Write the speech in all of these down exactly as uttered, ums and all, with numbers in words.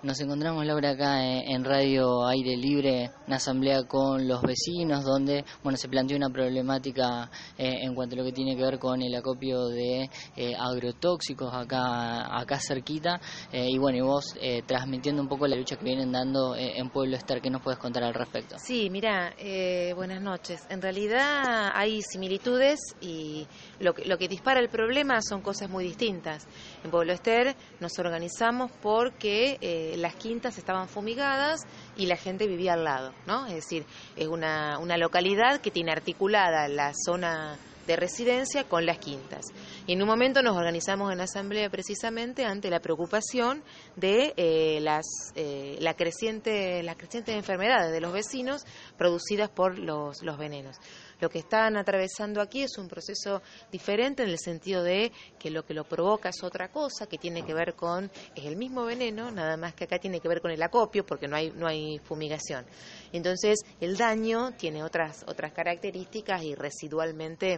Nos encontramos, Laura, acá en Radio Aire Libre, una asamblea con los vecinos donde bueno se planteó una problemática eh, en cuanto a lo que tiene que ver con el acopio de eh, agrotóxicos acá acá cerquita eh, y bueno, y vos eh, transmitiendo un poco la lucha que vienen dando eh, en Pueblo Ester. ¿Qué nos puedes contar al respecto? Sí, mira, eh, buenas noches. En realidad hay similitudes y lo que, lo que dispara el problema son cosas muy distintas. En Pueblo Ester nos organizamos porque eh, las quintas estaban fumigadas y la gente vivía al lado, ¿no? Es decir, es una, una localidad que tiene articulada la zona de residencia con las quintas. Y en un momento nos organizamos en asamblea precisamente ante la preocupación de eh, las, eh, la creciente, las crecientes enfermedades de los vecinos producidas por los, los venenos. Lo que están atravesando aquí es un proceso diferente en el sentido de que lo que lo provoca es otra cosa, que tiene que ver con, es el mismo veneno, nada más que acá tiene que ver con el acopio, porque no hay, no hay fumigación. Entonces, el daño tiene otras, otras características y residualmente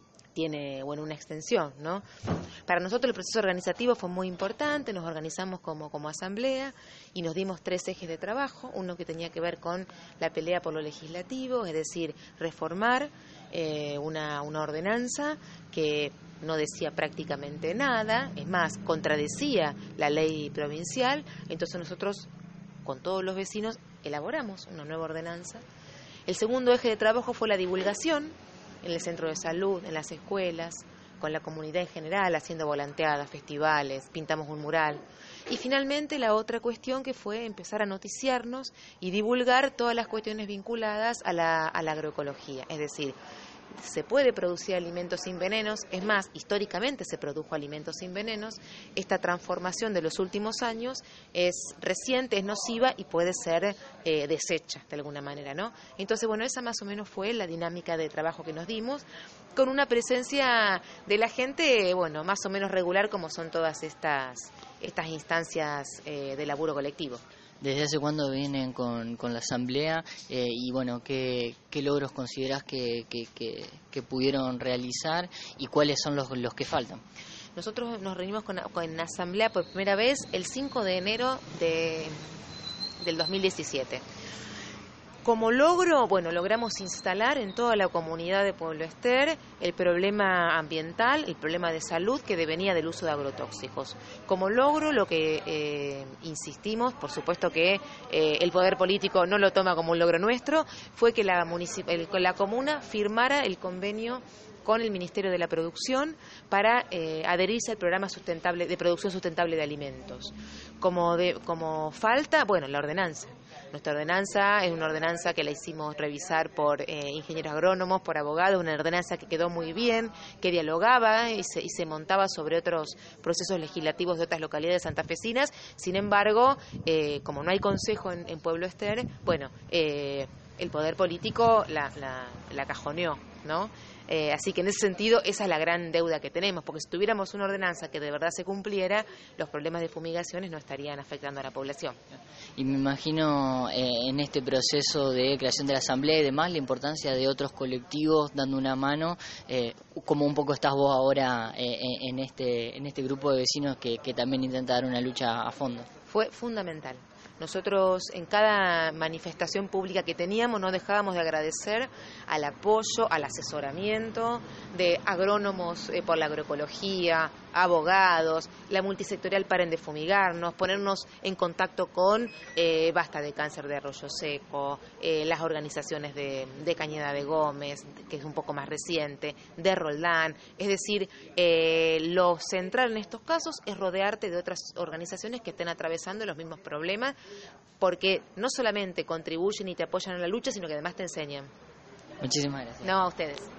tiene, bueno, una extensión, ¿no? Para nosotros el proceso organizativo fue muy importante, nos organizamos como, como asamblea y nos dimos tres ejes de trabajo, uno que tenía que ver con la pelea por lo legislativo, es decir, reformar eh, una, una ordenanza que no decía prácticamente nada, es más, contradecía la ley provincial, entonces nosotros con todos los vecinos elaboramos una nueva ordenanza. El segundo eje de trabajo fue la divulgación, en el centro de salud, en las escuelas, con la comunidad en general, haciendo volanteadas, festivales, pintamos un mural. Y finalmente la otra cuestión que fue empezar a noticiarnos y divulgar todas las cuestiones vinculadas a la, a la agroecología, es decir, se puede producir alimentos sin venenos, es más, históricamente se produjo alimentos sin venenos, esta transformación de los últimos años es reciente, es nociva y puede ser eh, deshecha de alguna manera, ¿no? Entonces, bueno, esa más o menos fue la dinámica de trabajo que nos dimos, con una presencia de la gente, bueno, más o menos regular como son todas estas, estas instancias eh, de laburo colectivo. ¿Desde hace cuándo vienen con, con la asamblea eh, y bueno, qué, qué logros considerás que, que, que, que pudieron realizar y cuáles son los, los que faltan? Nosotros nos reunimos con, con la asamblea por primera vez el cinco de enero de, del dos mil diecisiete. Como logro, bueno, logramos instalar en toda la comunidad de Pueblo Ester el problema ambiental, el problema de salud que devenía del uso de agrotóxicos. Como logro, lo que eh, insistimos, por supuesto que eh, el poder político no lo toma como un logro nuestro, fue que la, municip- el, la comuna firmara el convenio con el Ministerio de la Producción para eh, adherirse al programa sustentable de producción sustentable de alimentos. Como, de, como falta, bueno, la ordenanza. Nuestra ordenanza es una ordenanza que la hicimos revisar por eh, ingenieros agrónomos, por abogados, una ordenanza que quedó muy bien, que dialogaba y se, y se montaba sobre otros procesos legislativos de otras localidades santafesinas. Sin embargo, eh, como no hay consejo en, en Pueblo Ester, bueno, eh, el poder político la, la, la cajoneó, ¿no? Eh, así que en ese sentido esa es la gran deuda que tenemos, porque si tuviéramos una ordenanza que de verdad se cumpliera, los problemas de fumigaciones no estarían afectando a la población. Y me imagino eh, en este proceso de creación de la asamblea y demás, la importancia de otros colectivos dando una mano, eh, como un poco estás vos ahora eh, en, este, en este grupo de vecinos que, que también intenta dar una lucha a fondo. Fue fundamental. Nosotros en cada manifestación pública que teníamos no dejábamos de agradecer al apoyo, al asesoramiento de agrónomos eh, por la agroecología, abogados, la multisectorial Paren de Fumigarnos, ponernos en contacto con eh, Basta de Cáncer de Arroyo Seco, eh, las organizaciones de, de Cañada de Gómez, que es un poco más reciente, de Roldán. Es decir, eh, lo central en estos casos es rodearte de otras organizaciones que estén atravesando los mismos problemas, porque no solamente contribuyen y te apoyan en la lucha, sino que además te enseñan. Muchísimas gracias. No, a ustedes.